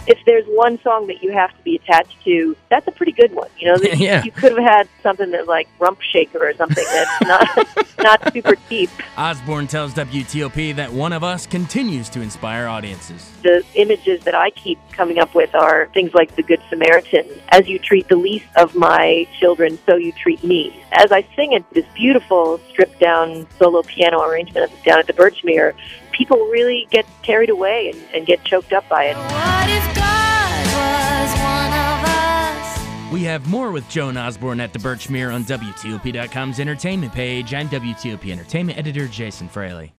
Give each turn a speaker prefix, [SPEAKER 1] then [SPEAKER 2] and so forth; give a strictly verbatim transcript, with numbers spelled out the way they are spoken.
[SPEAKER 1] if there's one song that you have to be attached to, that's a pretty good one. You know,
[SPEAKER 2] yeah.
[SPEAKER 1] you could have had something that's like Rump Shaker or something that's not not super deep.
[SPEAKER 2] Osbourne tells W T O P that One of Us continues to inspire audiences.
[SPEAKER 1] The images that I keep coming up with are things like the Good Samaritan. As you treat the least of my children, so you treat me. As I sing it, this beautiful stripped-down solo piano arrangement down at the Birchmere, people really get carried away and, and get choked up by it.
[SPEAKER 3] What if God was one of us?
[SPEAKER 2] We have more with Joan Osborne at the Birchmere on W T O P dot com's entertainment page. I'm W T O P Entertainment editor Jason Fraley.